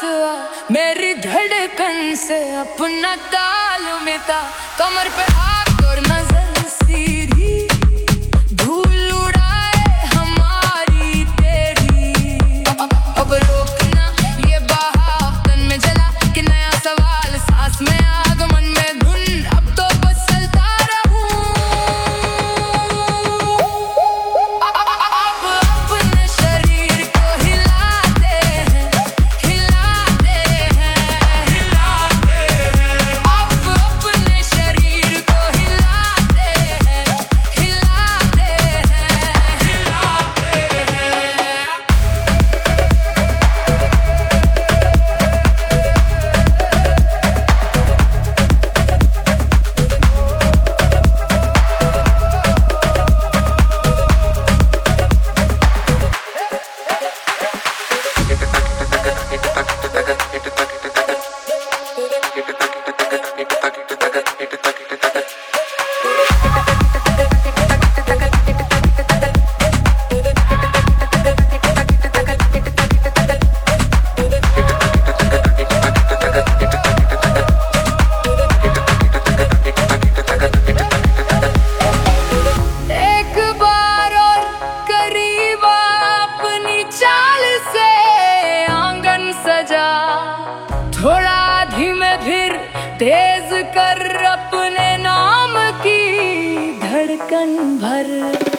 आ, मेरी धड़कन से अपना ताल मिटा। कमर पे हाथ और नजर सीधी, धूल उड़ाए हमारी तेरी। अब रोकना ये बहाव तन में जला कि नया सवाल, सांस में आग मन में धुन, अब तो बस चलता रहूं। अब अपने शरीर को हिलाते हैं, हिलाते हैं, हिलाते हैं। अब अपने शरीर को हिलाते हैं, हिलाते हैं, हिलाते हैं। एक बार और करीब अपनी चाल से आंगन सजा, थोड़ा धीमे फिर तेज कर अपने नाम की धड़कन भर।